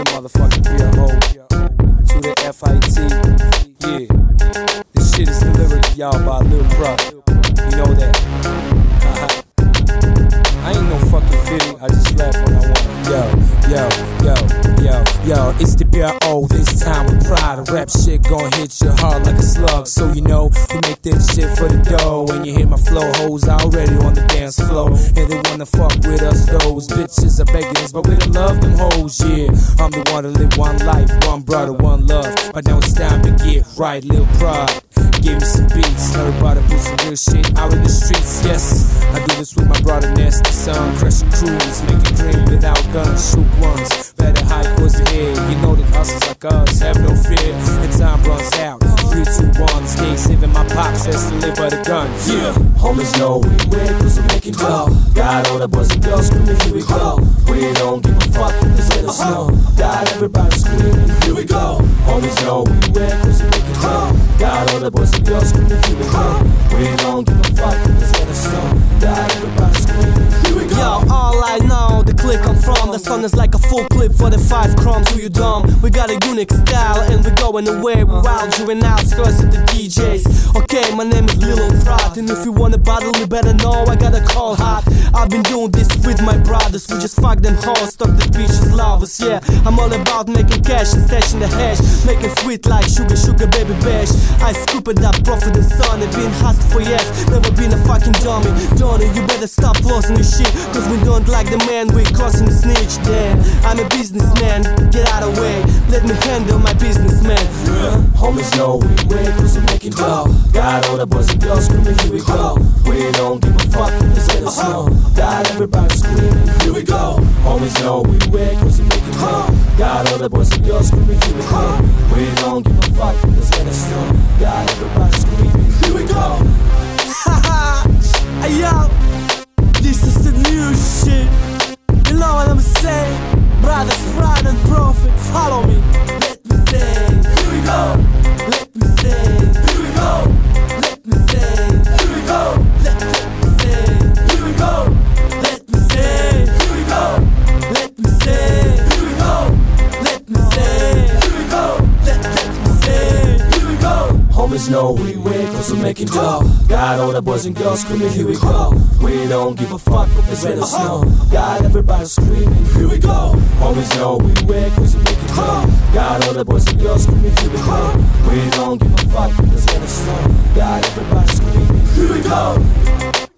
the motherfucking beer hole. To the FIT. Yeah. This shit is delivered to y'all by Lil Bruh. You know that. I ain't no fucking fitty, I just laugh when I want. Yo, it's the B.R.O. This time with pride. The rap shit gon' hit you hard like a slug. So you know, we make this shit for the dough. When you hear my flow, hoes already on the dance floor. And they wanna fuck with us, those bitches are begging us, but we don't love them hoes, yeah. I'm the one to live one life, one brother, one love. But now it's time to get right, Lil Pride. Give me some beats, everybody put some real shit out in the streets, yes. I do this with my brother Nasty Son, crushing crews, making green without guns, shoot ones, better high towards the head. You know that hustlers like us have no fear, and time runs out. 3, 2, 1, skate, saving my pops has to live by the gun, yeah. Homies know we wear cause we're making dough. Got all the boys and girls screaming, here we go. We don't give a fuck, just let us know. Got everybody screaming, here we go. Homies know we wear cause we're making dough. Got all the boys and girls screaming, here we go. We don't give a fuck, just let us know. Got everybody screaming, here we go. Yo, all I know, the click I'm from. The song is like a full clip for the 5 crumbs. Who you dumb? We got a unique style and we're going away. We're wild juveniles, curse at the DJs. Okay, my name is Lil Pride, and if you wanna battle me, better know I got a call hot. I've been doing this with my brothers. We just fuck them hoes, stuck the beaches, lovers. Yeah, I'm all about making cash and stashing the hash, making sweet like sugar, sugar baby bash. I scoop it up, profit and son, and been hustled for years. Never been a fucking dummy. Donnie, you better stop flossing this shit, cause we don't like the man, we crossing the snitch. Damn, I'm a businessman, get out of the way, let me handle my business, man. Homies know we wear cause we're making dough. Got all the boys and girls screaming, here we go. We don't give a fuck, just let us know. Got everybody screaming, here we go. Homies know we wear cause we're making dough. Got all the boys and girls screaming, here we go. We don't give a fuck, just let us know. Got everybody screaming, here we go. Haha, hey yo, this is the new shit. You know what I'm saying? Brothers, pride and profit, follow me. Let me say, here we go. let me say, Here we go. let me say, Here we go. let me say, Here we go. let me say, Here we go. let me say, Here we go. let me say, Here we go. let me say. Here we go. Homies know we wear cause we're making dough. Got all the boys and girls screaming, here we go. We don't give a fuck, just let us know. Got everybody screaming, here we go. Homies know we wear cause we're making dough. Got all the boys and girls screaming, here we go. We don't give a fuck, just let us know. Got everybody screaming, here we go.